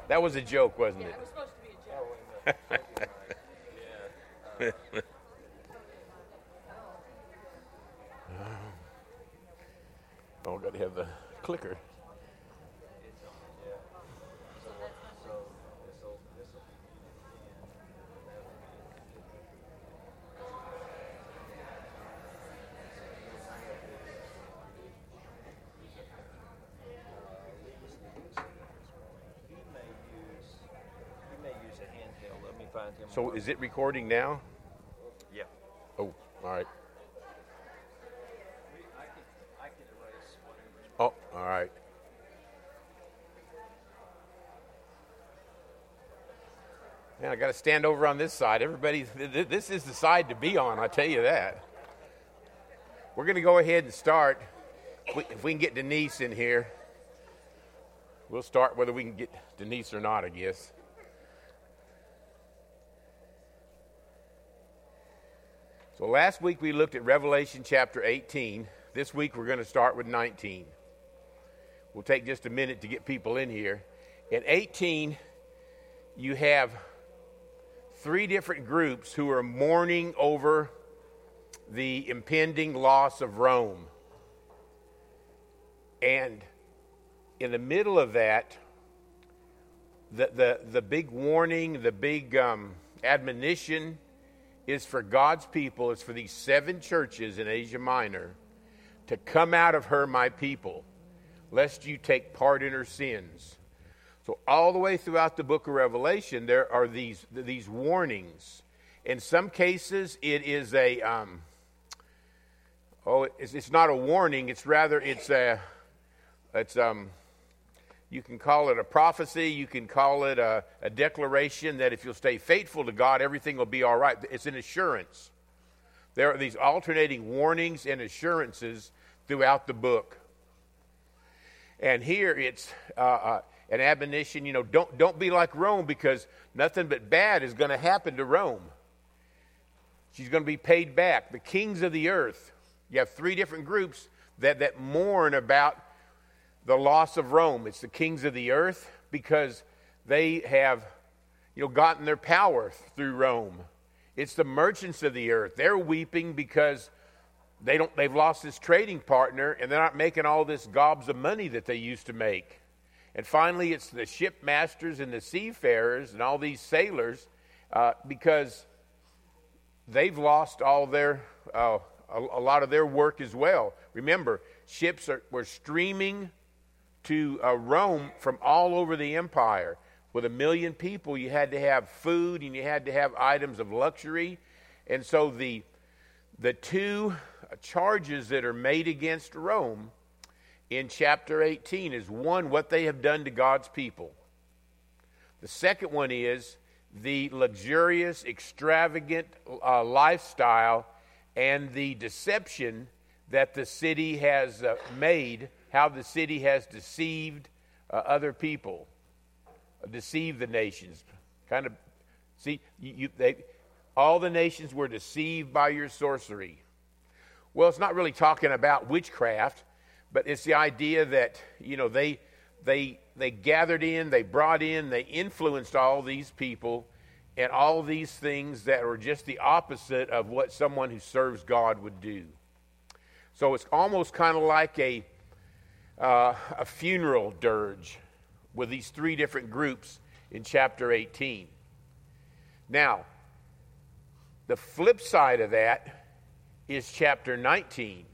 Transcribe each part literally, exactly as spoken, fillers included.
That was a joke, wasn't Yeah, it? it was supposed to be a joke. Yeah. Oh, got to have the clicker. He may use he may use a handheld. Let me find him. So is it recording now? Yeah. Oh, all right. I can I can erase whatever. Oh, all right. Man, I got to stand over on this side. Everybody, th- th- this is the side to be on, I tell you that. We're going to go ahead and start. If we, if we can get Denise in here, we'll start whether we can get Denise or not, I guess. So last week we looked at Revelation chapter eighteen. This week we're going to start with nineteen. We'll take just a minute to get people in here. In eighteen, you have three different groups who are mourning over the impending loss of Rome. And in the middle of that, the the, the big warning, the big um, admonition is for God's people, it's for these seven churches in Asia Minor to come out of her, my people, lest you take part in her sins. So all the way throughout the book of Revelation, there are these these warnings. In some cases, it is a um, oh, it's, it's not a warning. It's rather it's a it's um, you can call it a prophecy. You can call it a, a declaration that if you'll stay faithful to God, everything will be all right. It's an assurance. There are these alternating warnings and assurances throughout the book. And here it's uh, uh, an admonition, you know, don't don't be like Rome, because nothing but bad is going to happen to Rome. She's going to be paid back. The kings of the earth. You have three different groups that, that mourn about the loss of Rome. It's the kings of the earth because they have, you know, gotten their power through Rome. It's the merchants of the earth. They're weeping because they don't they've lost this trading partner and they're not making all this gobs of money that they used to make. And finally, it's the shipmasters and the seafarers and all these sailors uh, because they've lost all their uh, a, a lot of their work as well. Remember, ships are, were streaming to uh, Rome from all over the empire. With a million people, you had to have food and you had to have items of luxury. And so the the two charges that are made against Rome in chapter eighteen is, one, what they have done to God's people. The second one is the luxurious, extravagant uh, lifestyle and the deception that the city has uh, made, how the city has deceived uh, other people, uh, deceived the nations. Kind of, see, you, you, they, all the nations were deceived by your sorcery. Well, it's not really talking about witchcraft, but it's the idea that, you know, they they they gathered in, they brought in, they influenced all these people and all these things that are just the opposite of what someone who serves God would do. So it's almost kind of like a uh, a funeral dirge with these three different groups in chapter eighteen. Now, the flip side of that is chapter nineteen.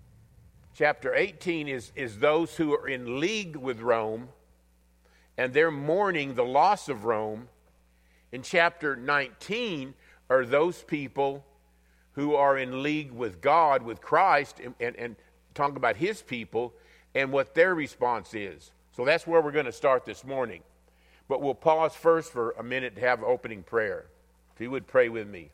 Chapter eighteen is, is those who are in league with Rome, and they're mourning the loss of Rome. In chapter nineteen are those people who are in league with God, with Christ, and, and, and talking about his people and what their response is. So that's where we're going to start this morning. But we'll pause first for a minute to have opening prayer. If you would pray with me.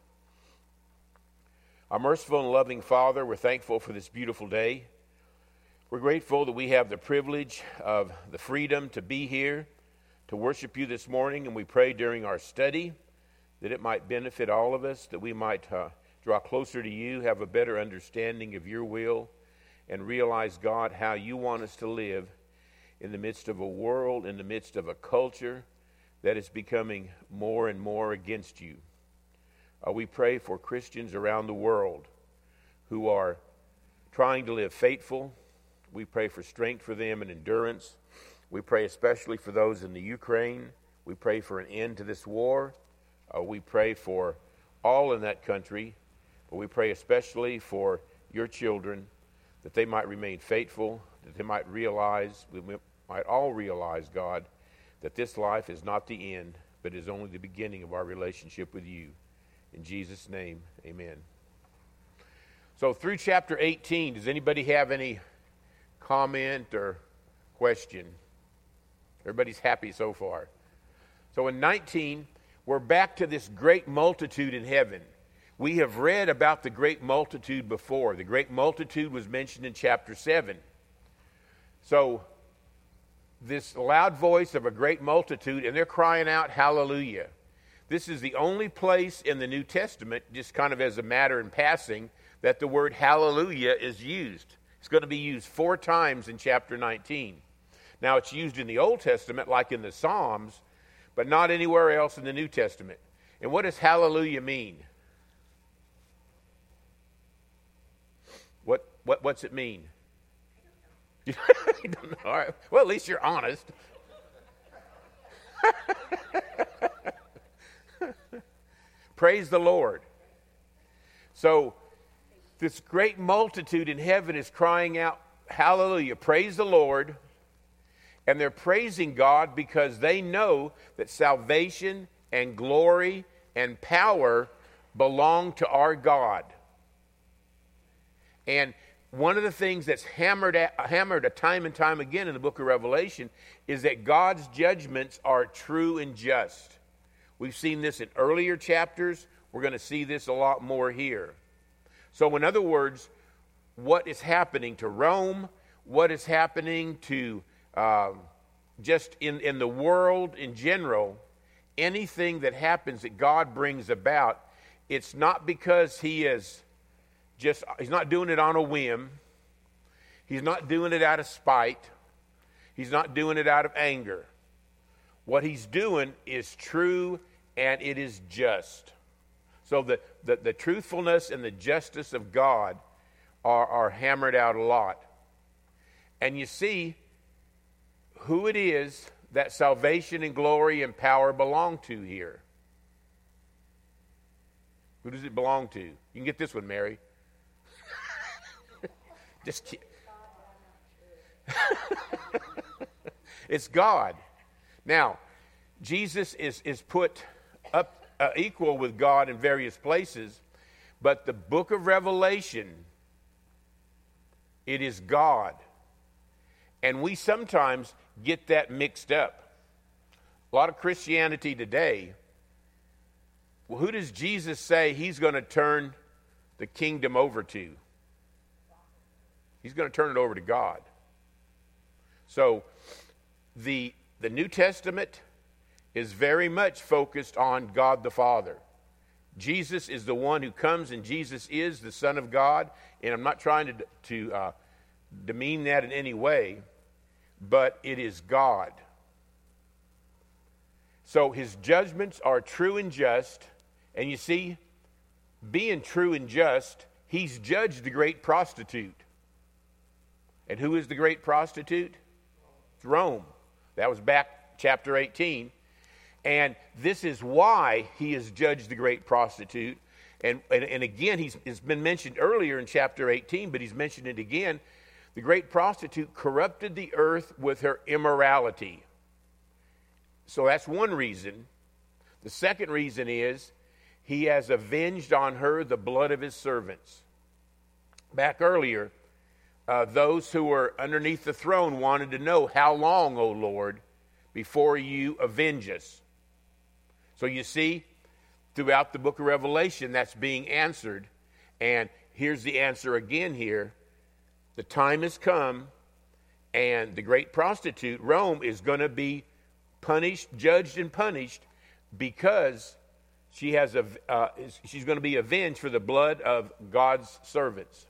Our merciful and loving Father, we're thankful for this beautiful day. We're grateful that we have the privilege of the freedom to be here, to worship you this morning, and we pray during our study that it might benefit all of us, that we might uh, draw closer to you, have a better understanding of your will, and realize, God, how you want us to live in the midst of a world, in the midst of a culture that is becoming more and more against you. Uh, we pray for Christians around the world who are trying to live faithful. We pray for strength for them and endurance. We pray especially for those in the Ukraine. We pray for an end to this war. Uh, we pray for all in that country, but we pray especially for your children, that they might remain faithful, that they might realize, we might all realize, God, that this life is not the end, but is only the beginning of our relationship with you. In Jesus' name, amen. So through chapter eighteen, does anybody have any comment or question? Everybody's happy so far. So in nineteen, we're back to this great multitude in heaven. We have read about the great multitude before. The great multitude was mentioned in chapter seven. So this loud voice of a great multitude, and they're crying out, hallelujah. This is the only place in the New Testament, just kind of as a matter in passing, that the word hallelujah is used. It's going to be used four times in chapter nineteen. Now, it's used in the Old Testament, like in the Psalms, but not anywhere else in the New Testament. And what does hallelujah mean? What what what's it mean? You don't know. All right. Well, at least you're honest. Praise the Lord. So this great multitude in heaven is crying out, hallelujah, praise the Lord. And they're praising God because they know that salvation and glory and power belong to our God. And one of the things that's hammered at, hammered a time and time again in the book of Revelation is that God's judgments are true and just. We've seen this in earlier chapters. We're going to see this a lot more here. So in other words, what is happening to Rome, what is happening to uh, just in, in the world in general, anything that happens that God brings about, it's not because he is just, he's not doing it on a whim. He's not doing it out of spite. He's not doing it out of anger. What he's doing is true and it is just. So the, the, the truthfulness and the justice of God are, are hammered out a lot. And you see who it is that salvation and glory and power belong to here. Who does it belong to? You can get this one, Mary. Just kidding. It's God. Now, Jesus is, is put up uh, equal with God in various places, but the book of Revelation, it is God. And we sometimes get that mixed up. A lot of Christianity today, well, who does Jesus say he's going to turn the kingdom over to? He's going to turn it over to God. So the, the New Testament is very much focused on God the Father. Jesus is the one who comes, and Jesus is the Son of God. And I'm not trying to, to uh, demean that in any way, but it is God. So his judgments are true and just. And you see, being true and just, he's judged the great prostitute. And who is the great prostitute? It's Rome. That was back chapter eighteen. And this is why he has judged the great prostitute. And, and, and again, he's, it's been mentioned earlier in chapter eighteen, but he's mentioned it again. The great prostitute corrupted the earth with her immorality. So that's one reason. The second reason is he has avenged on her the blood of his servants. Back earlier, uh, those who were underneath the throne wanted to know, how long, O Lord, before you avenge us? So you see, throughout the book of Revelation, that's being answered. And here's the answer again here. The time has come, and the great prostitute, Rome, is going to be punished, judged, and punished because she has a, uh, she's going to be avenged for the blood of God's servants.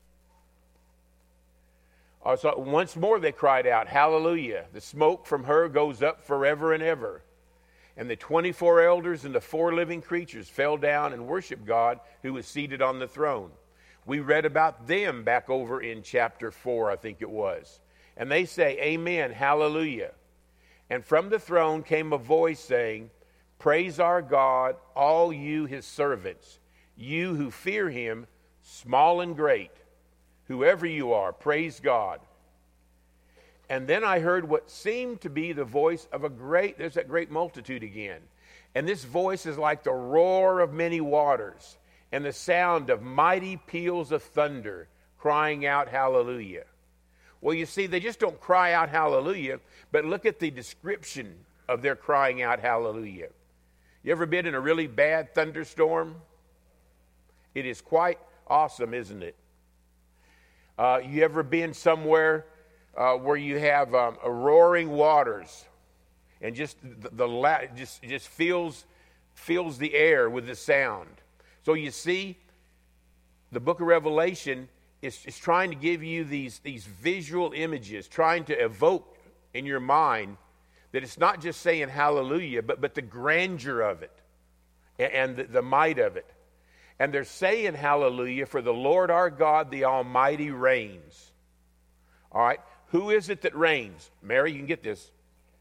Uh, so once more they cried out, hallelujah. The smoke from her goes up forever and ever. And the twenty-four elders and the four living creatures fell down and worshiped God who was seated on the throne. We read about them back over in chapter four, I think it was. And they say, Amen, hallelujah. And from the throne came a voice saying, Praise our God, all you his servants, you who fear him, small and great. Whoever you are, praise God. And then I heard what seemed to be the voice of a great, there's that great multitude again. And this voice is like the roar of many waters and the sound of mighty peals of thunder crying out hallelujah. Well, you see, they just don't cry out hallelujah, but look at the description of their crying out hallelujah. You ever been in a really bad thunderstorm? It is quite awesome, isn't it? Uh, you ever been somewhere uh, where you have um, a roaring waters and just the, the la- just just fills fills the air with the sound? So you see, the book of Revelation is, is trying to give you these, these visual images, trying to evoke in your mind that it's not just saying hallelujah, but, but the grandeur of it and, and the, the might of it. And they're saying hallelujah, for the Lord our God, the Almighty, reigns. All right, who is it that reigns? Mary, you can get this.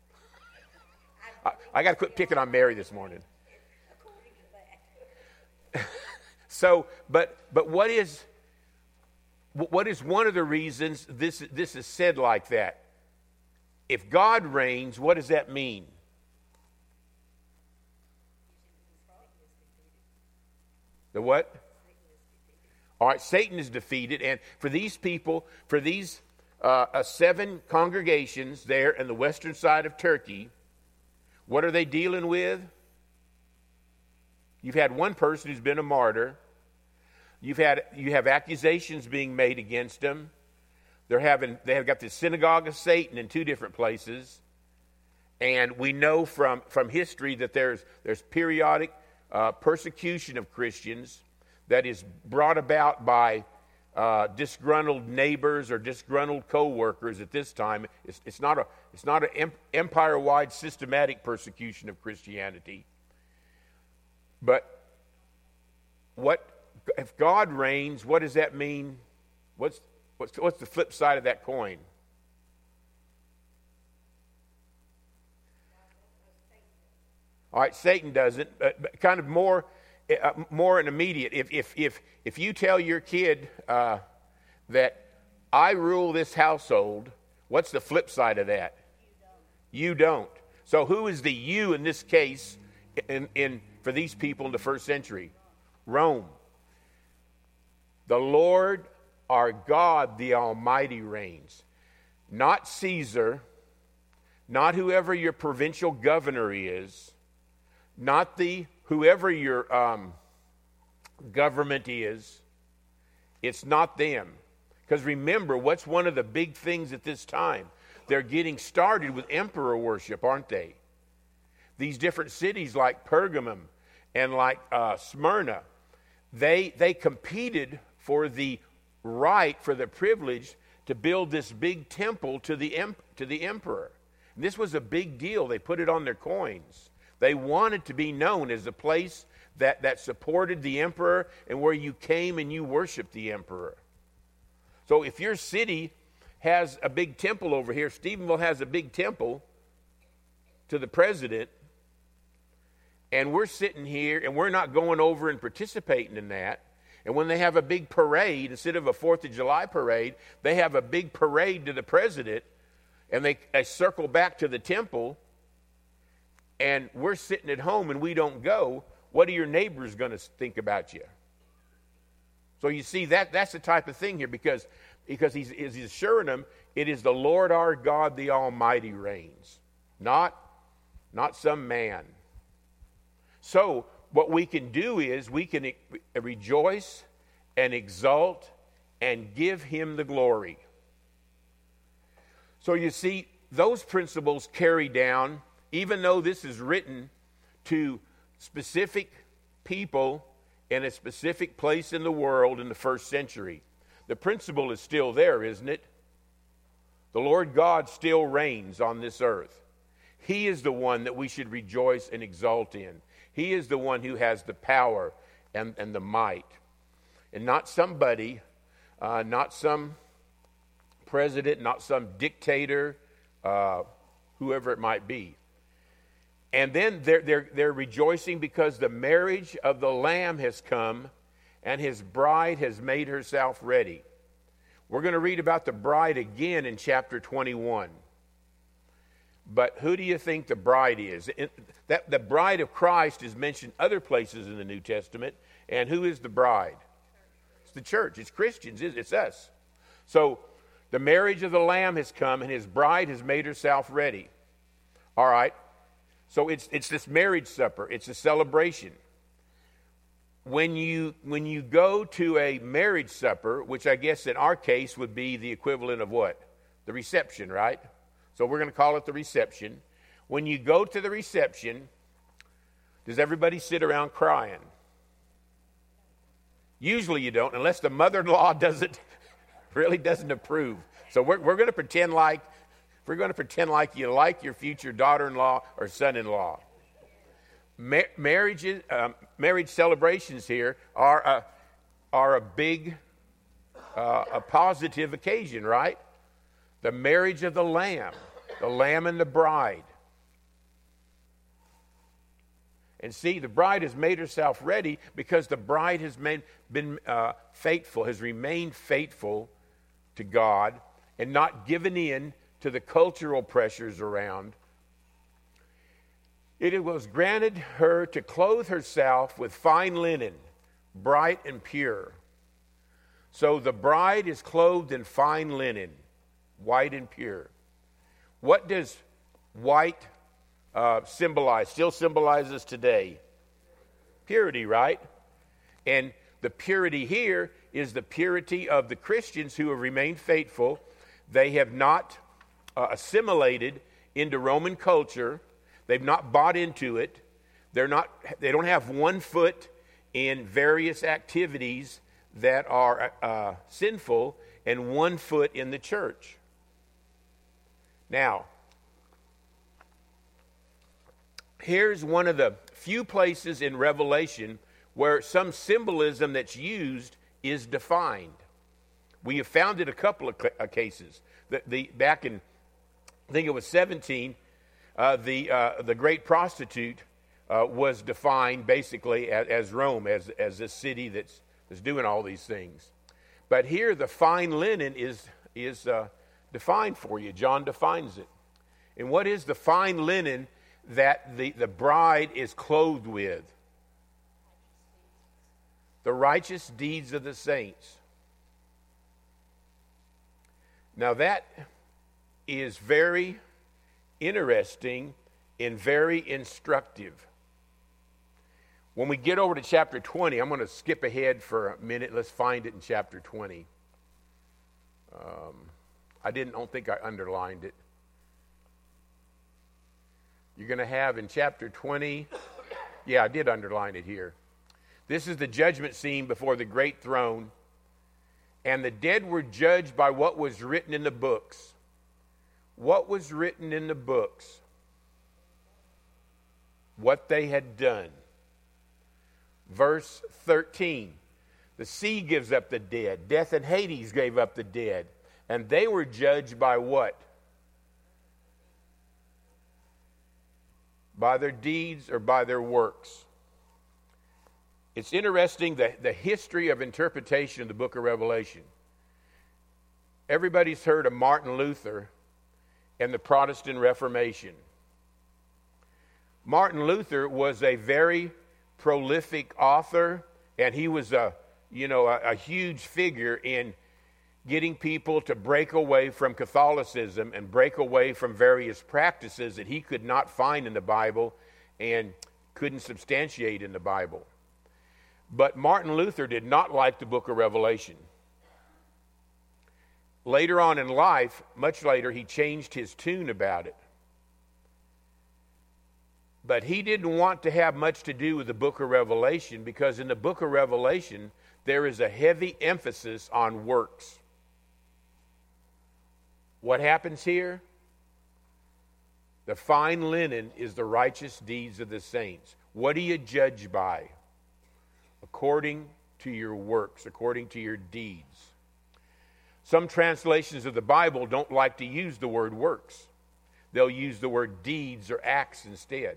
I, I got to quit picking on Mary this morning. So, but but what is what is one of the reasons this this is said like that? If God reigns, what does that mean? The what? All right, Satan is defeated, and for these people, for these uh, uh, seven congregations there in the western side of Turkey, what are they dealing with? You've had one person who's been a martyr. You've had you have accusations being made against them. They're having they have got the synagogue of Satan in two different places, and we know from from history that there's there's periodic uh, persecution of Christians that is brought about by uh, disgruntled neighbors or disgruntled co-workers. At this time, it's, it's not a it's not an empire-wide systematic persecution of Christianity. But what if God reigns? What does that mean? What's what's what's the flip side of that coin? All right, Satan doesn't. But, but kind of more, uh, more an immediate. If if if if you tell your kid uh, that I rule this household, what's the flip side of that? You don't. You don't. So who is the you in this case? In in for these people in the first century, Rome. The Lord our God, the Almighty, reigns. Not Caesar, not whoever your provincial governor is, not the whoever your um, government is. It's not them. Because remember, what's one of the big things at this time? They're getting started with emperor worship, aren't they? These different cities like Pergamum and like uh, Smyrna, they they competed for the right, for the privilege to build this big temple to the to the emperor. And this was a big deal. They put it on their coins. They wanted to be known as a place that, that supported the emperor and where you came and you worshiped the emperor. So if your city has a big temple over here, Stephenville has a big temple to the president, and we're sitting here and we're not going over and participating in that. And when they have a big parade, instead of a fourth of July parade, they have a big parade to the president, and they, they circle back to the temple, and we're sitting at home and we don't go. What are your neighbors going to think about you? So you see, that that's the type of thing here, because, because he's, he's assuring them it is the Lord our God, the Almighty, reigns, not, not some man. So what we can do is we can rejoice and exult and give him the glory. So you see, those principles carry down, even though this is written to specific people in a specific place in the world in the first century. The principle is still there, isn't it? The Lord God still reigns on this earth. He is the one that we should rejoice and exult in. He is the one who has the power and, and the might. And not somebody, uh, not some president, not some dictator, uh, whoever it might be. And then they're, they're, they're rejoicing because the marriage of the Lamb has come and his bride has made herself ready. We're going to read about the bride again in chapter twenty-one. But who do you think the bride is? It, that, the bride of Christ is mentioned other places in the New Testament. And who is the bride? It's the church. It's Christians. It's us. So the marriage of the Lamb has come and his bride has made herself ready. All right. So it's it's this marriage supper. It's a celebration. When you when you go to a marriage supper, which I guess in our case would be the equivalent of what? The reception, right? So we're going to call it the reception. When you go to the reception, does everybody sit around crying? Usually you don't, unless the mother-in-law doesn't really doesn't approve. So we're we're going to pretend like we're going to pretend like you like your future daughter-in-law or son-in-law. Mar- marriages, um, marriage celebrations here are a are a big, uh, a positive occasion, right? The marriage of the Lamb, the Lamb and the bride. And see, the bride has made herself ready because the bride has made, been uh, faithful, has remained faithful to God and not given in to the cultural pressures around. It was granted her to clothe herself with fine linen, bright and pure. So the bride is clothed in fine linen, white and pure. What does white uh, symbolize? Still symbolizes today? Purity, right? And the purity here is the purity of the Christians who have remained faithful. They have not uh, assimilated into Roman culture. They've not bought into it. They're not, they don't have one foot in various activities that are uh, sinful and one foot in the church. Now, here's one of the few places in Revelation where some symbolism that's used is defined. We have found it a couple of cases. The, the, back in, I think it was seventeen, Uh, the uh, the great prostitute uh, was defined basically as, as Rome, as as this city that's that's doing all these things. But here, the fine linen is is uh, defined for you. John defines it. And what is the fine linen that the, the bride is clothed with? The righteous deeds of the saints. Now that is very interesting and very instructive. When we get over to chapter twenty, I'm going to skip ahead for a minute. Let's find it in chapter twenty. Um, I didn't, don't think I underlined it. You're going to have in chapter twenty, yeah, I did underline it here. This is the judgment scene before the great throne. And the dead were judged by what was written in the books. What was written in the books? What they had done. Verse thirteen. The sea gives up the dead. Death and Hades gave up the dead. And they were judged by what? By their deeds or by their works. It's interesting that the history of interpretation of the book of Revelation. Everybody's heard of Martin Luther and the Protestant Reformation. Martin Luther was a very prolific author, and he was a, you know, a, a huge figure in getting people to break away from Catholicism and break away from various practices that he could not find in the Bible and couldn't substantiate in the Bible. But Martin Luther did not like the book of Revelation. Later on in life, much later, he changed his tune about it. But he didn't want to have much to do with the book of Revelation because in the book of Revelation, there is a heavy emphasis on works. What happens here? The fine linen is the righteous deeds of the saints. What do you judge by? According to your works, according to your deeds. Some translations of the Bible don't like to use the word works. They'll use the word deeds or acts instead.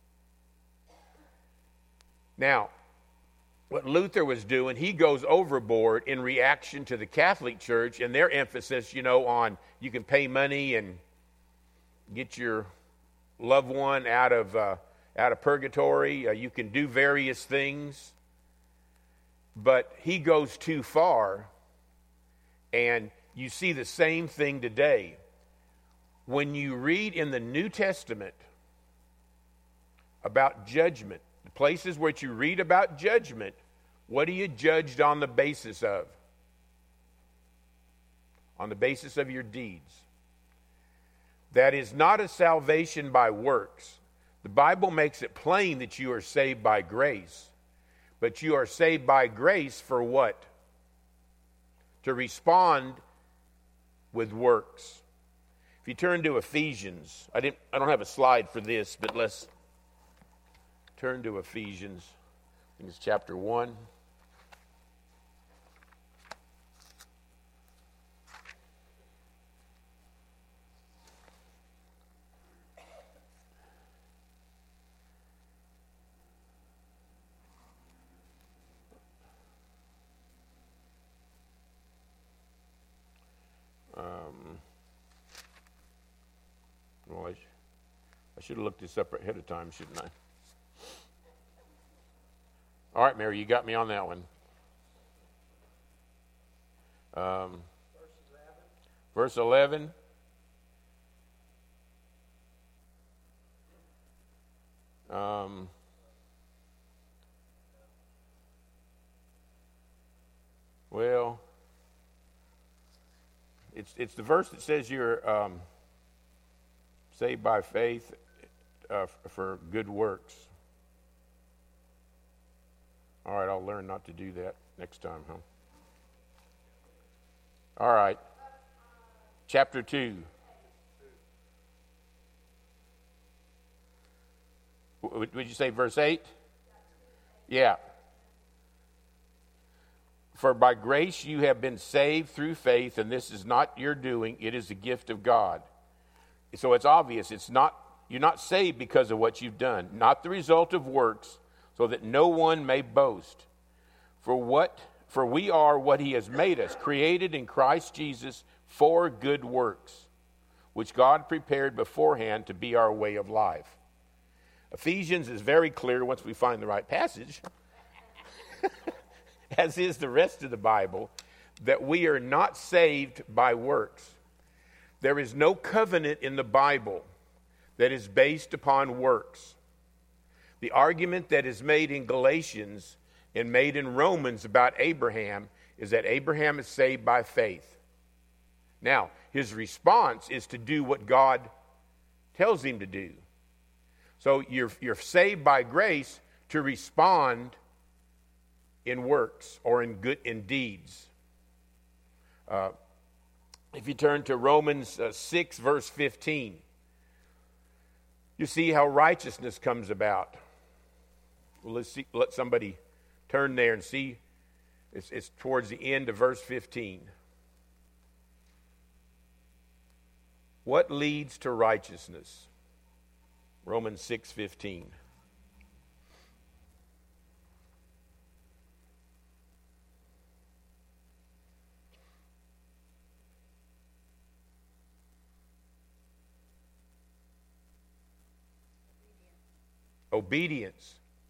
Now, what Luther was doing, he goes overboard in reaction to the Catholic Church and their emphasis, you know, on you can pay money and get your loved one out of uh, out of purgatory. Uh, you can do various things. But he goes too far, and you see the same thing today. When you read in the New Testament about judgment, the places where you read about judgment, what are you judged on the basis of? On the basis of your deeds. That is not a salvation by works. The Bible makes it plain that you are saved by grace. But you are saved by grace for what? To respond with works. If you turn to Ephesians, I didn't I don't have a slide for this, but let's turn to Ephesians. I think it's chapter one. Um, well, I, sh- I should have looked this up ahead of time, shouldn't I? All right, Mary, you got me on that one. Um, verse eleven. Um, well, it's it's the verse that says you're um, saved by faith uh, for good works. All right, I'll learn not to do that next time, huh? All right. Chapter two. Would you say verse eight? Yeah. For by grace you have been saved through faith, and this is not your doing, it is a gift of God. So it's obvious, it's not you're not saved because of what you've done, not the result of works, so that no one may boast. For what for we are what he has made us, created in Christ Jesus for good works, which God prepared beforehand to be our way of life. Ephesians is very clear once we find the right passage, as is the rest of the Bible, that we are not saved by works. There is no covenant in the Bible that is based upon works. The argument that is made in Galatians and made in Romans about Abraham is that Abraham is saved by faith. Now, his response is to do what God tells him to do. So you're, you're saved by grace to respond in works or in good in deeds. Uh, if you turn to Romans uh, six, verse fifteen, you see how righteousness comes about. Well, let's see, let somebody turn there and see. It's, it's towards the end of verse fifteen. What leads to righteousness? Romans six fifteen. Obedience.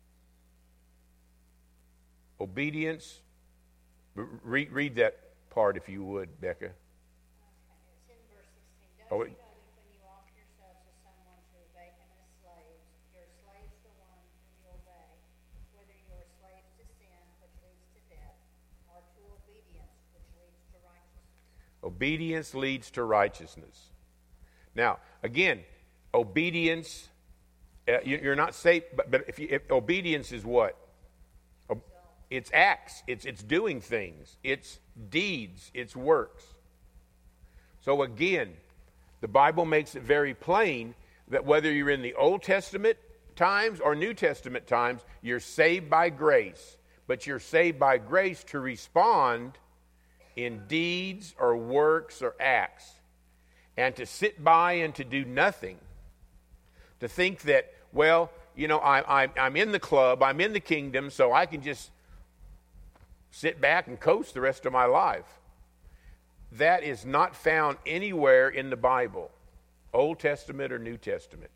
Obedience. Read, read that part if you would, Becca. Okay, it's in verse sixteen. Don't Oh, you it- know that when you offer yourselves to someone to obey him as slaves, your slaves the one whom you obey, whether you are slaves to sin, which leads to death, or to obedience, which leads to righteousness. Obedience leads to righteousness. Now, again, obedience, uh, you, you're not saved, but, but if, you, if obedience is what? Ob- It's acts, it's, it's doing things, it's deeds, it's works. So again, the Bible makes it very plain that whether you're in the Old Testament times or New Testament times, you're saved by grace. But you're saved by grace to respond in deeds or works or acts. And to sit by and to do nothing. To think that, well, you know, I, I, I'm in the club, I'm in the kingdom, so I can just sit back and coast the rest of my life. That is not found anywhere in the Bible, Old Testament or New Testament.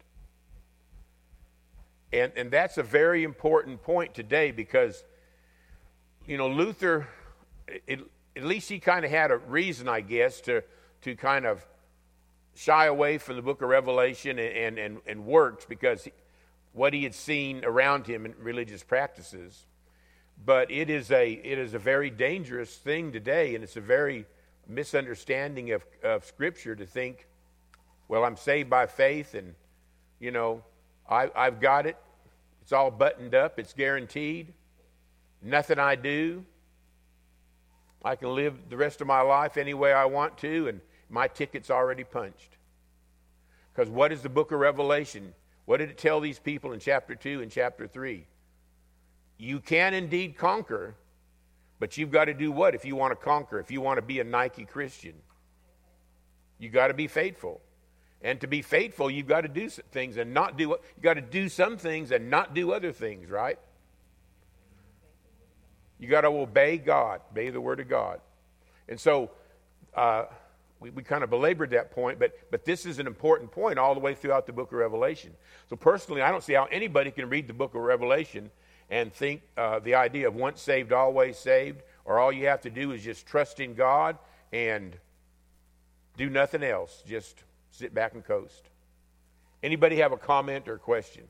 And, and that's a very important point today because, you know, Luther, it, at least he kind of had a reason, I guess, to, to kind of shy away from the book of Revelation and, and, and works because he, what he had seen around him in religious practices. But it is a it is a very dangerous thing today, and it's a very misunderstanding of, of Scripture to think, well, I'm saved by faith, and, you know, I, I've got it. It's all buttoned up. It's guaranteed. Nothing I do. I can live the rest of my life any way I want to, and my ticket's already punched. Because what is the book of Revelation? What did it tell these people in chapter two and chapter three? You can indeed conquer, but you've got to do what if you want to conquer, if you want to be a Nike Christian? You got to be faithful. And to be faithful, you've got to do some things and not do what you got to do some things and not do other things, right? You got to obey God, obey the word of God. And so uh, we, we kind of belabored that point, but but this is an important point all the way throughout the book of Revelation. So personally, I don't see how anybody can read the book of Revelation and think uh, the idea of once saved, always saved, or all you have to do is just trust in God and do nothing else. Just sit back and coast. Anybody have a comment or question?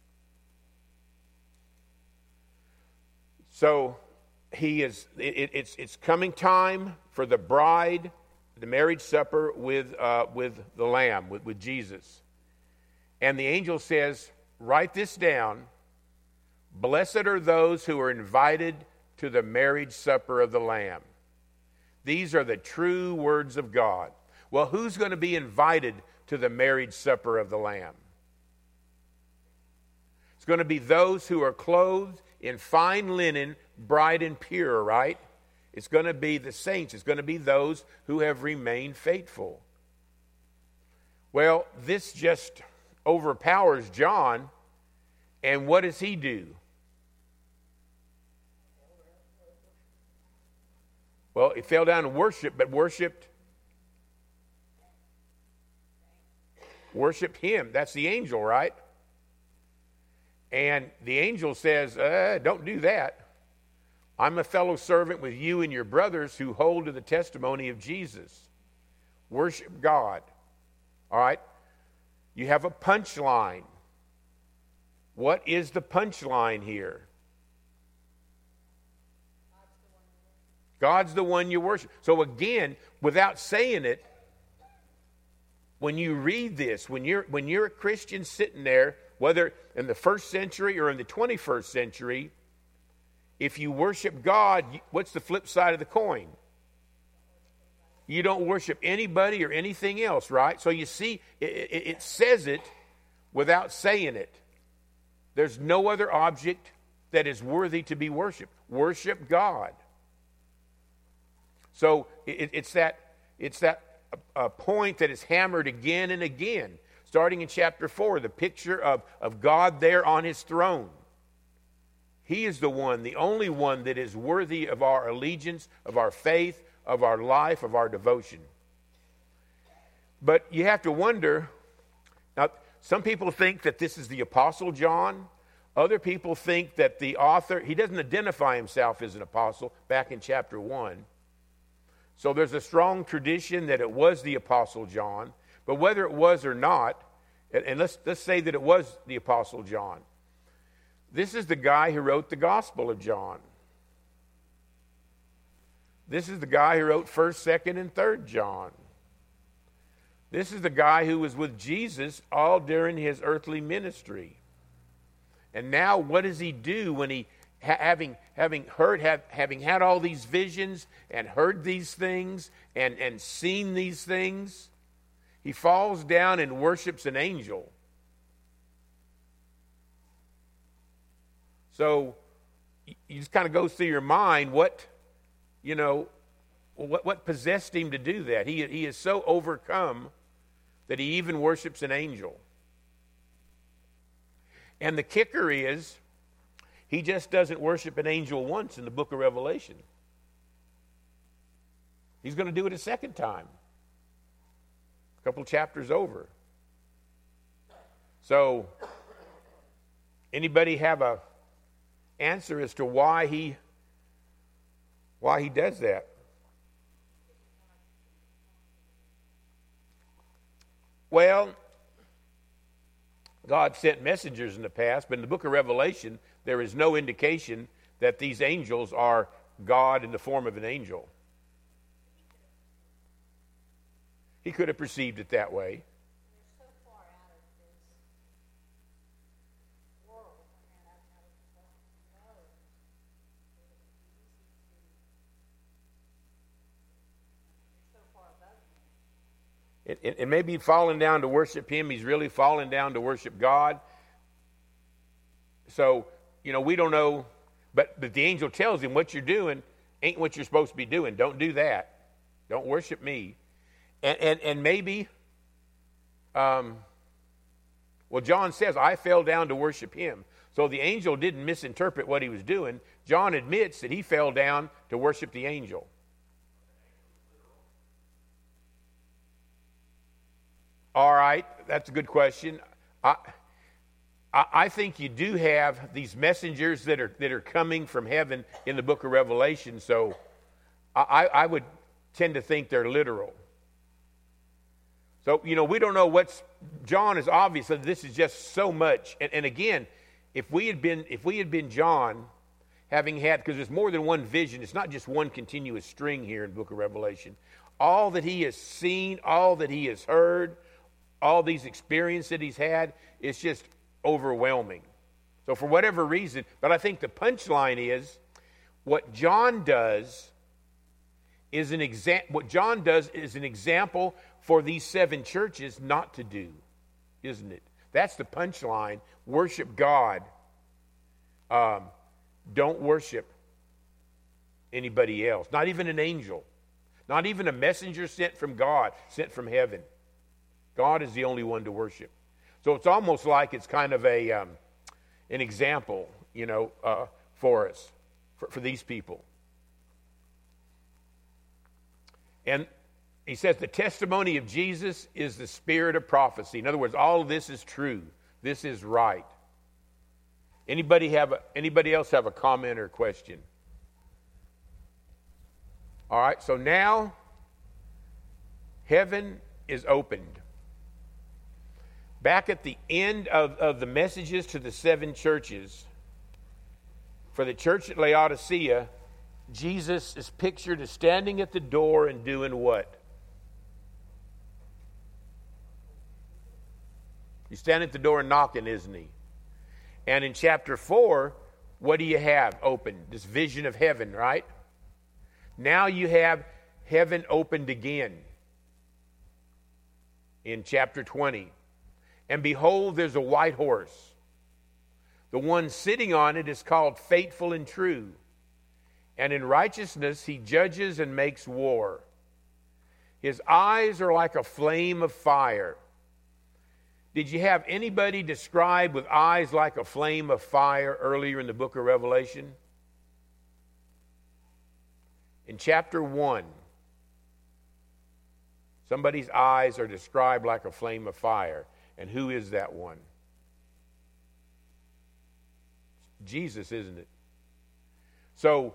So he is. It, it's it's coming time for the bride, the marriage supper with uh, with the Lamb, with, with Jesus, and the angel says, "Write this down. Blessed are those who are invited to the marriage supper of the Lamb." These are the true words of God. Well, who's going to be invited to the marriage supper of the Lamb? It's going to be those who are clothed in fine linen, bright and pure, right? It's going to be the saints. It's going to be those who have remained faithful. Well, this just overpowers John, and what does he do? Well, he fell down and worshiped, but worshiped Worshipped him. That's the angel, right? And the angel says, uh, don't do that. I'm a fellow servant with you and your brothers who hold to the testimony of Jesus. Worship God. All right? You have a punchline. What is the punchline here? God's the one you worship. So again, without saying it, when you read this, when you're when you're a Christian sitting there, whether in the first century or in the twenty-first century, if you worship God, what's the flip side of the coin? You don't worship anybody or anything else, right? So you see, it, it, it says it without saying it. There's no other object that is worthy to be worshipped. Worship God. So it, it's that it's that uh, point that is hammered again and again. Starting in chapter four, the picture of, of God there on his throne. He is the one, the only one that is worthy of our allegiance, of our faith, of our life, of our devotion. But you have to wonder, now some people think that this is the Apostle John. Other people think that the author, he doesn't identify himself as an apostle back in chapter one. So there's a strong tradition that it was the Apostle John. But whether it was or not, and let's, let's say that it was the Apostle John. This is the guy who wrote the Gospel of John. This is the guy who wrote first, second, and third John. This is the guy who was with Jesus all during his earthly ministry. And now what does he do when he, having, having heard, have, having had all these visions and heard these things and, and seen these things, he falls down and worships an angel. So you just kind of goes through your mind what, you know, what, what possessed him to do that. He, he is so overcome that he even worships an angel. And the kicker is, he just doesn't worship an angel once in the book of Revelation. He's going to do it a second time. A couple chapters over. So, anybody have a answer as to why he why he does that? Well, God sent messengers in the past, but in the book of Revelation, there is no indication that these angels are God in the form of an angel. He could have perceived it that way. They're so far out of this world and out of what he knows that it would be easy to, they're so far above him. It, it, it may be falling down to worship him. He's really falling down to worship God. So, you know, we don't know. But, but the angel tells him, what you're doing ain't what you're supposed to be doing. Don't do that. Don't worship me. And, and, and maybe, um, well, John says, I fell down to worship him. So the angel didn't misinterpret what he was doing. John admits that he fell down to worship the angel. All right, that's a good question. I, I, I think you do have these messengers that are that are coming from heaven in the book of Revelation. So I, I would tend to think they're literal. So, you know, we don't know what's, John is obvious that this is just so much. And, and again, if we had been, if we had been John, having had, because there's more than one vision, it's not just one continuous string here in the book of Revelation. All that he has seen, all that he has heard, all these experiences that he's had, it's just overwhelming. So for whatever reason, but I think the punchline is, what John does is an exa- what John does is an example for these seven churches not to do, isn't it? That's the punchline. Worship God. Um, don't worship anybody else. Not even an angel. Not even a messenger sent from God, sent from heaven. God is the only one to worship. So it's almost like it's kind of a um, an example, you know, uh, for us, for, for these people. And he says the testimony of Jesus is the spirit of prophecy. In other words, all of this is true. This is right. Anybody have a, anybody else have a comment or question? All right, so now heaven is opened. Back at the end of, of the messages to the seven churches, for the church at Laodicea, Jesus is pictured as standing at the door and doing what? He's standing at the door and knocking, isn't he? And in chapter four, what do you have open? This vision of heaven, right? Now you have heaven opened again in chapter twenty. And behold, there's a white horse. The one sitting on it is called Faithful and True. And in righteousness he judges and makes war. His eyes are like a flame of fire. Did you have anybody described with eyes like a flame of fire earlier in the book of Revelation? In chapter one, somebody's eyes are described like a flame of fire. And who is that one? Jesus, isn't it? So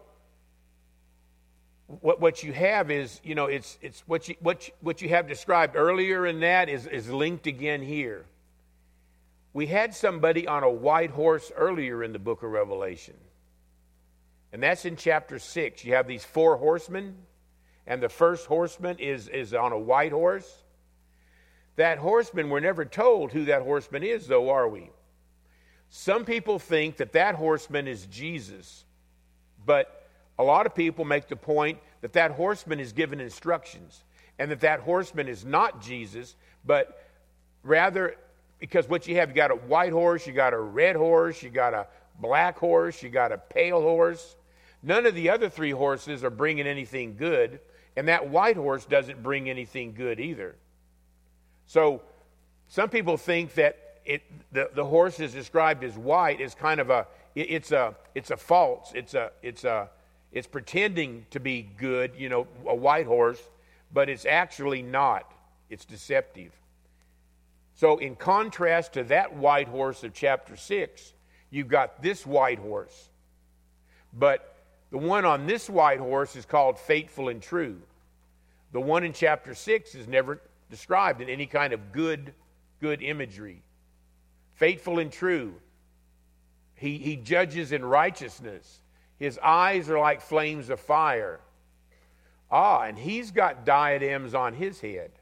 what what you have is, you know, it's it's what you what you, what you have described earlier in that is is linked again here. We had somebody on a white horse earlier in the book of Revelation. And that's in chapter six. You have these four horsemen, and the first horseman is is on a white horse. That horseman, we're never told who that horseman is, though, are we? Some people think that that horseman is Jesus. But a lot of people make the point that that horseman is given instructions. And that that horseman is not Jesus, but rather, because what you have, you got a white horse, you got a red horse, you got a black horse, you got a pale horse. None of the other three horses are bringing anything good, and that white horse doesn't bring anything good either. So some people think that it, the, the horse is described as white is kind of a it, it's a it's a false it's a it's a it's pretending to be good, you know, a white horse, but it's actually not. It's deceptive. So in contrast to that white horse of chapter six, you've got this white horse. But the one on this white horse is called faithful and true. The one in chapter six is never described in any kind of good, good imagery. Faithful and true. He, he judges in righteousness. His eyes are like flames of fire. Ah, and he's got diadems on his head.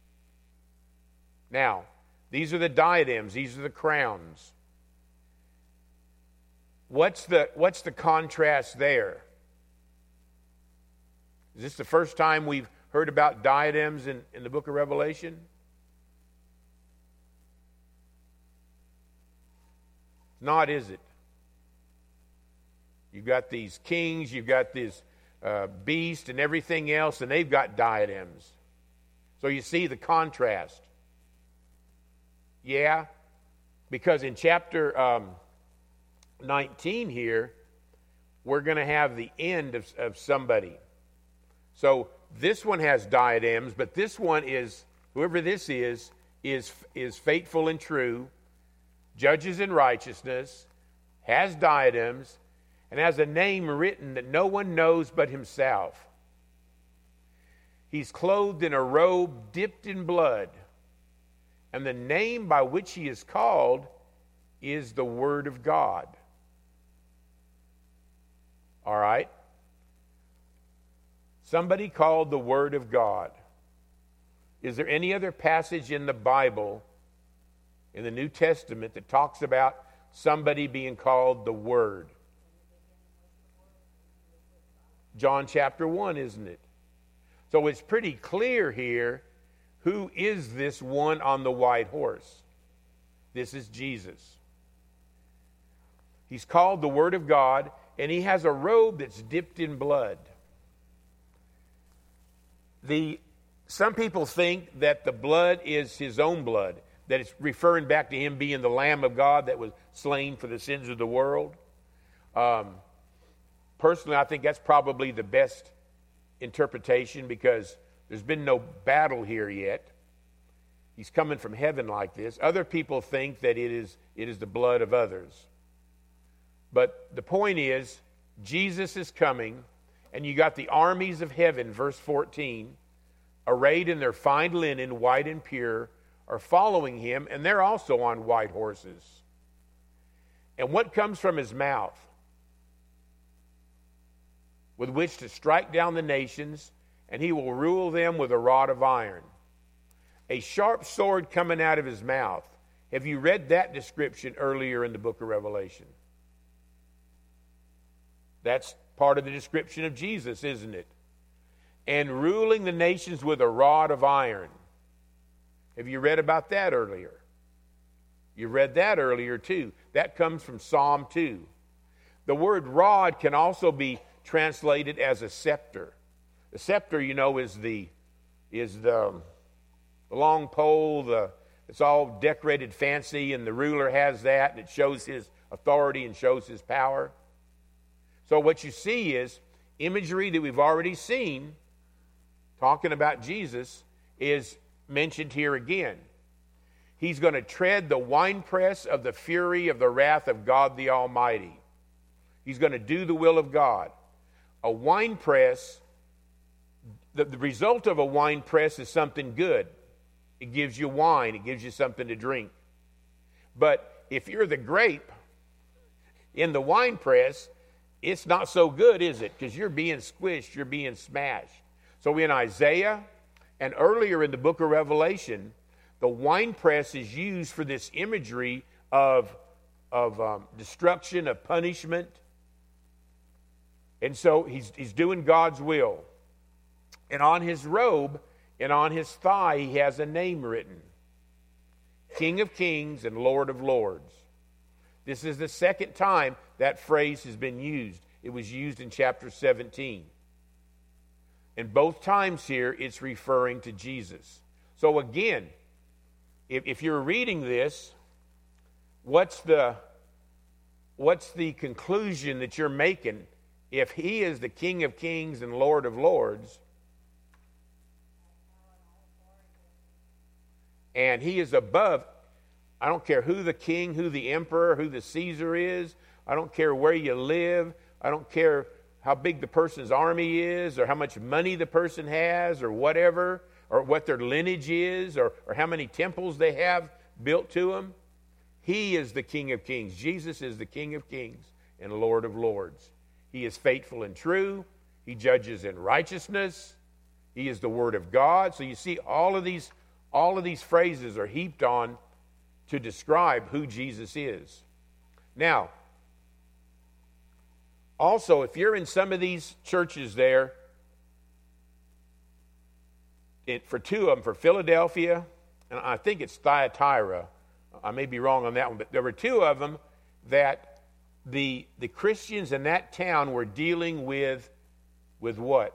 Now, these are the diadems. These are the crowns. What's the, what's the contrast there? Is this the first time we've heard about diadems in, in the book of Revelation? Not, is it? You've got these kings, you've got this uh, beast and everything else, and they've got diadems. So you see the contrast. Yeah, because in chapter um, nineteen here, we're going to have the end of, of somebody. So this one has diadems, but this one is, whoever this is, is, is faithful and true, judges in righteousness, has diadems, and has a name written that no one knows but himself. He's clothed in a robe dipped in blood, and the name by which he is called is the Word of God. All right? Somebody called the Word of God. Is there any other passage in the Bible, in the New Testament, that talks about somebody being called the Word? John chapter one, isn't it? So it's pretty clear here, who is this one on the white horse? This is Jesus. He's called the Word of God, and he has a robe that's dipped in blood. The, some people think that the blood is his own blood, that it's referring back to him being the Lamb of God that was slain for the sins of the world. Um, personally, I think that's probably the best interpretation, because there's been no battle here yet. He's coming from heaven like this. Other people think that it is, it is the blood of others. But the point is, Jesus is coming, and you got the armies of heaven, verse fourteen, arrayed in their fine linen, white and pure, are following him, and they're also on white horses. And what comes from his mouth? With which to strike down the nations, and he will rule them with a rod of iron. A sharp sword coming out of his mouth. Have you read that description earlier in the book of Revelation? That's part of the description of Jesus, isn't it? And ruling the nations with a rod of iron. Have you read about that earlier? You read that earlier too. That comes from Psalm two. The word rod can also be translated as a scepter. The scepter, you know, is the is the, the long pole. The it's all decorated fancy, and the ruler has that, and it shows his authority and shows his power. So what you see is imagery that we've already seen, talking about Jesus, is mentioned here again. He's going to tread the winepress of the fury of the wrath of God the Almighty. He's going to do the will of God. A winepress, the, the result of a winepress is something good. It gives you wine. It gives you something to drink. But if you're the grape in the winepress, it's not so good, is it? Because you're being squished, you're being smashed. So in Isaiah and earlier in the book of Revelation, the winepress is used for this imagery of, of um, destruction, of punishment. And so he's, he's doing God's will. And on his robe and on his thigh, he has a name written. King of Kings and Lord of Lords. This is the second time that phrase has been used. It was used in chapter seventeen. And both times here, it's referring to Jesus. So again, if, if you're reading this, what's the, what's the conclusion that you're making? If he is the King of Kings and Lord of Lords, and he is above, I don't care who the king, who the emperor, who the Caesar is. I don't care where you live. I don't care how big the person's army is, or how much money the person has, or whatever, or what their lineage is, or, or how many temples they have built to them. He is the King of Kings. Jesus is the King of Kings and Lord of Lords. He is faithful and true. He judges in righteousness. He is the Word of God. So you see, all of these, all of these phrases are heaped on to describe who Jesus is. Now, also, if you're in some of these churches there, it, for two of them, for Philadelphia, and I think it's Thyatira, I may be wrong on that one, but there were two of them that the, the Christians in that town were dealing with, with what?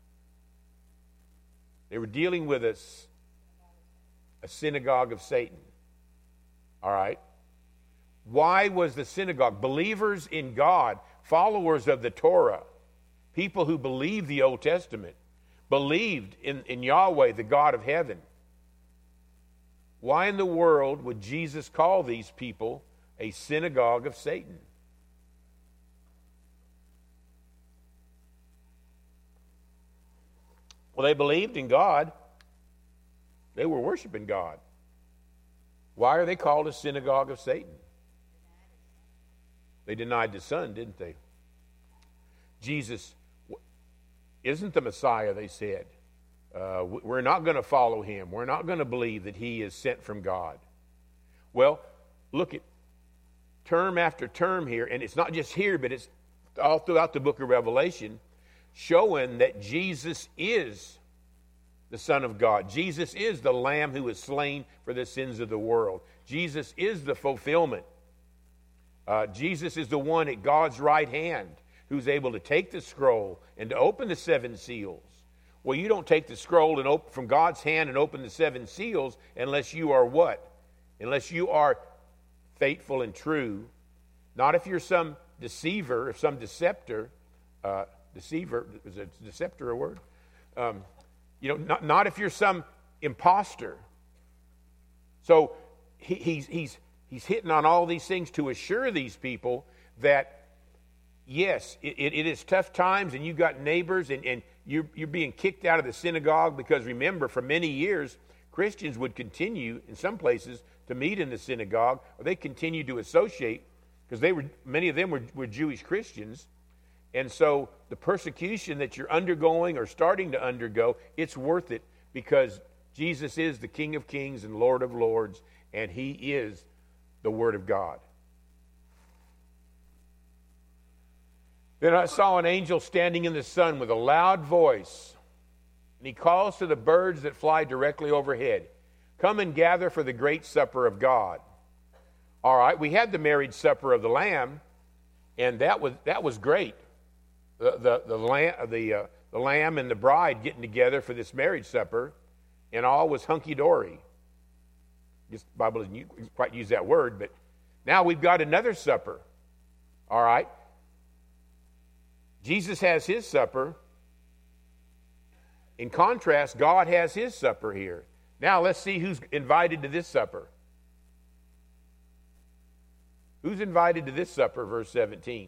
They were dealing with a, a synagogue of Satan. All right? Why was the synagogue? Believers in God, followers of the Torah, people who believed the Old Testament, believed in, in Yahweh, the God of heaven. Why in the world would Jesus call these people a synagogue of Satan? Well, they believed in God. They were worshiping God. Why are they called a synagogue of Satan? They denied the Son, didn't they? Jesus isn't the Messiah, they said. Uh, we're not going to follow him. We're not going to believe that he is sent from God. Well, look at term after term here, and it's not just here, but it's all throughout the book of Revelation, showing that Jesus is the Son of God. Jesus is the Lamb who was slain for the sins of the world. Jesus is the fulfillment. Uh, Jesus is the one at God's right hand who's able to take the scroll and to open the seven seals. Well, you don't take the scroll and open from God's hand and open the seven seals unless you are what? Unless you are faithful and true. Not if you're some deceiver, or some deceptor. Uh, deceiver, is a deceptor a word? Um, you know, not, not if you're some imposter. So he, he's, he's, he's hitting on all these things to assure these people that, yes, it, it is tough times, and you've got neighbors, and, and you're, you're being kicked out of the synagogue because, remember, for many years, Christians would continue, in some places, to meet in the synagogue, or they continued to associate, because they were many of them were, were Jewish Christians. And so the persecution that you're undergoing or starting to undergo, it's worth it, because Jesus is the King of Kings and Lord of Lords, and he is the Word of God. Then I saw an angel standing in the sun with a loud voice, and he calls to the birds that fly directly overhead, "Come and gather for the great supper of God." All right, we had the marriage supper of the Lamb, and that was that was great. The the the lamb the uh, the lamb and the bride getting together for this marriage supper, and all was hunky dory. Just the Bible doesn't quite use that word, but now we've got another supper. All right. Jesus has his supper. In contrast, God has his supper here. Now let's see who's invited to this supper. Who's invited to this supper, verse seventeen?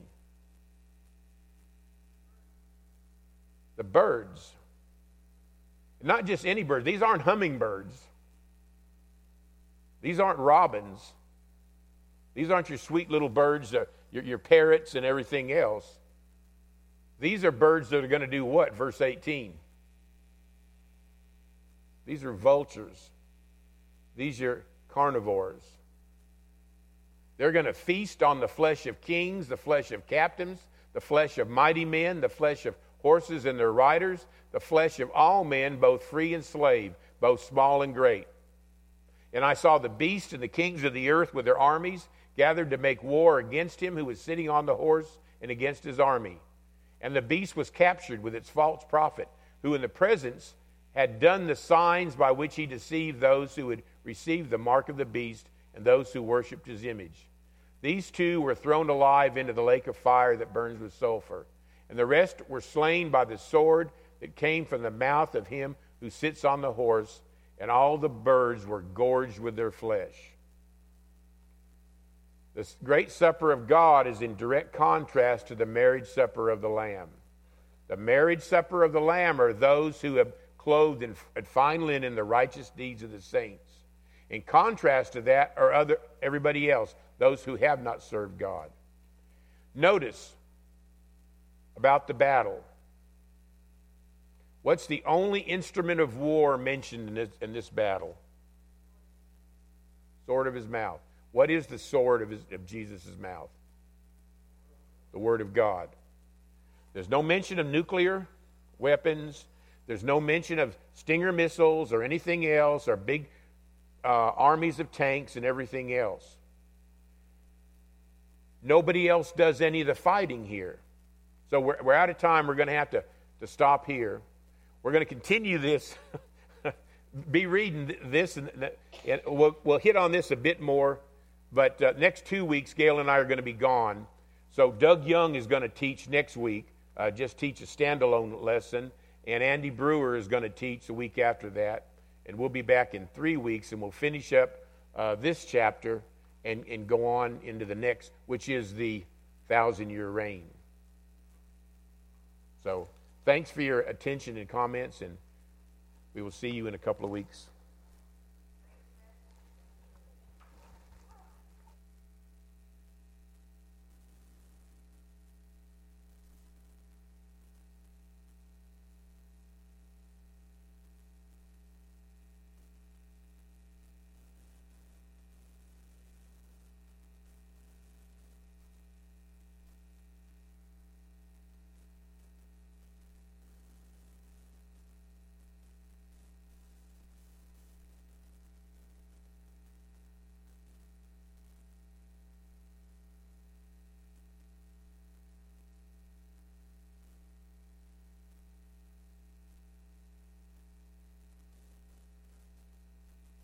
The birds. Not just any birds. These aren't hummingbirds. These aren't robins. These aren't your sweet little birds, uh, your, your parrots and everything else. These are birds that are going to do what? Verse eighteen. These are vultures. These are carnivores. They're going to feast on the flesh of kings, the flesh of captains, the flesh of mighty men, the flesh of horses and their riders, the flesh of all men, both free and slave, both small and great. And I saw the beast and the kings of the earth with their armies gathered to make war against him who was sitting on the horse and against his army. And the beast was captured with its false prophet, who in the presence had done the signs by which he deceived those who had received the mark of the beast and those who worshipped his image. These two were thrown alive into the lake of fire that burns with sulfur. And the rest were slain by the sword that came from the mouth of him who sits on the horse, and all the birds were gorged with their flesh. The great supper of God is in direct contrast to the marriage supper of the Lamb. The marriage supper of the Lamb are those who have clothed in fine linen the righteous deeds of the saints. In contrast to that are other everybody else, those who have not served God. Notice about the battle. What's the only instrument of war mentioned in this, in this battle? Sword of his mouth. What is the sword of, his, of Jesus' mouth? The Word of God. There's no mention of nuclear weapons. There's no mention of Stinger missiles or anything else, or big uh, armies of tanks and everything else. Nobody else does any of the fighting here. So we're, we're out of time. We're going to have to, to stop here. We're going to continue this, be reading this, and, and we'll, we'll hit on this a bit more. But uh, next two weeks, Gail and I are going to be gone. So Doug Young is going to teach next week, uh, just teach a standalone lesson. And Andy Brewer is going to teach the week after that. And we'll be back in three weeks, and we'll finish up uh, this chapter and, and go on into the next, which is the thousand-year reign. So thanks for your attention and comments, and we will see you in a couple of weeks.